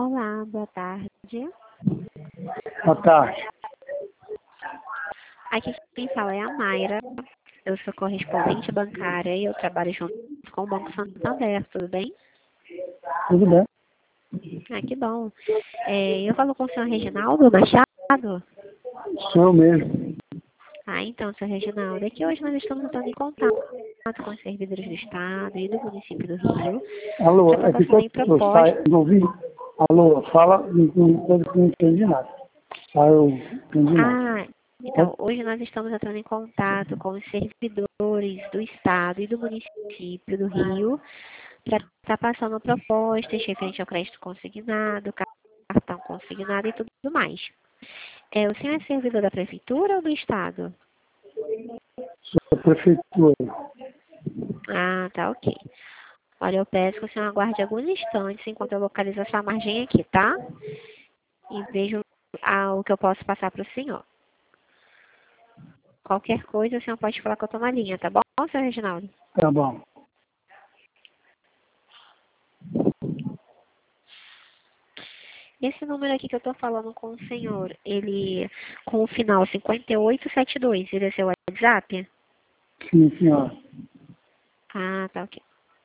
Olá, boa tarde. Boa tarde. Aqui quem fala é a Mayra. Eu sou correspondente bancária e eu trabalho junto com o Banco Santander, tudo bem? Tudo bem? Ah, que bom. Eu falo com o senhor Reginaldo Machado? Sou eu mesmo. Ah, então, senhor Reginaldo, aqui hoje nós estamos entrando em contato com os servidores do Estado e do município do Rio Alô, para é que estar fazendo quando eu saio, proposta. não ouvi. Alô, fala, não entendi nada. Eu não entendi nada. Ah, então, hoje nós estamos entrando em contato com os servidores do Estado e do município do Rio para estar passando propostas referente ao crédito consignado, cartão consignado e tudo mais. O senhor é servidor da prefeitura ou do Estado? Sou da prefeitura. Ah, tá, ok. Olha, eu peço que o senhor aguarde alguns instantes enquanto eu localizo essa margem aqui, tá? E vejo o que eu posso passar para o senhor. Qualquer coisa, o senhor pode falar que eu estou na linha, tá bom, senhor Reginaldo? Tá bom. Esse número aqui que eu estou falando com o senhor, ele, com o final 5872, ele é seu WhatsApp? Sim, senhora. Ah, tá, ok.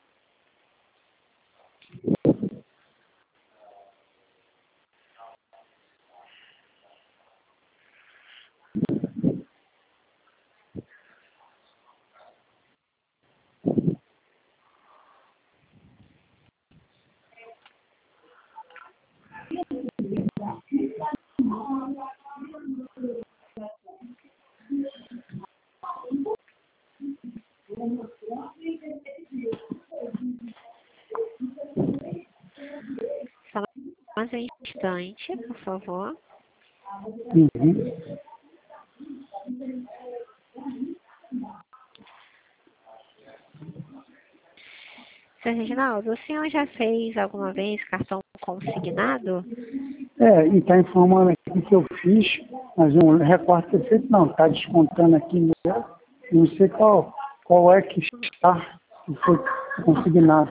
Só mais um instante, por favor. Uhum. Seu Reginaldo, o senhor já fez alguma vez cartão consignado? E está informando aqui que eu fiz, mas não recordo ter feito, não. Está descontando aqui no meu. Não sei qual é que está, que foi consignado.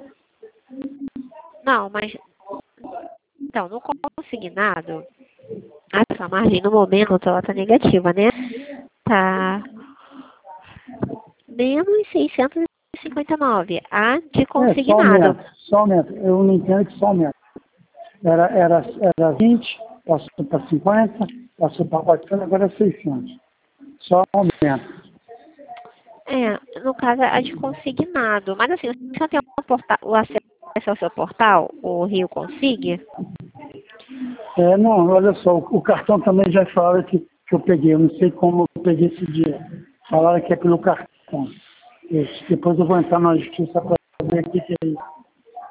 Não, mas, então, no consignado, a sua margem no momento, ela tá negativa, né? Tá menos 659, a de Só consignado. aumenta, só aumenta. Eu não entendo que só aumenta. Era 20, passou para 50, passou para 400, agora é 600. Só aumenta. No caso, a de consignado. Mas assim, o senhor tem o acesso ao seu portal, o Rio Consig? Não, olha só, o cartão também já falaram que eu peguei. Eu não sei como eu peguei esse dia. Falaram que é pelo cartão. Depois eu vou entrar na justiça para ver o que é isso.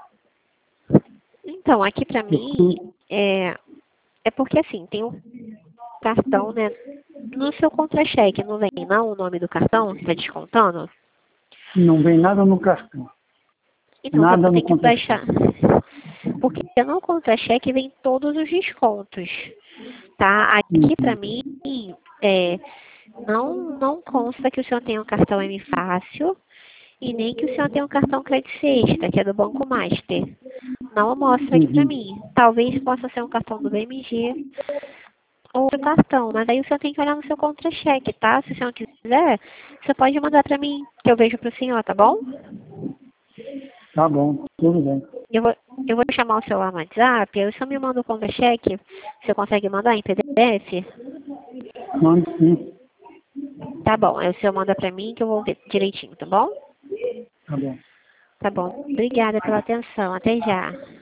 Então, aqui pra mim, é porque assim, tem um cartão, né? No seu contra-cheque, não vem não o nome do cartão que tá descontando? Não vem nada no cartão. Então, você Nada no tem que baixar. contra-cheque. Porque no contra-cheque vem todos os descontos, tá? Aqui pra Uhum. mim, não consta que o senhor tem um cartão M Fácil e nem que o senhor tem um cartão Credit Sexta, que é do Banco Master. Não mostra aqui pra Uhum. mim. Talvez possa ser um cartão do BMG ou outro cartão, mas aí o senhor tem que olhar no seu contra-cheque, tá? Se o senhor quiser, você pode mandar pra mim, que eu vejo pro senhor, tá bom? Tá bom, tudo bem. Eu vou chamar o celular no WhatsApp, aí o senhor me manda o contra-cheque, você consegue mandar em PDF? Mande sim. Tá bom, aí o senhor manda pra mim que eu vou ver direitinho, tá bom? Tá bom. Tá bom, obrigada pela atenção, até já.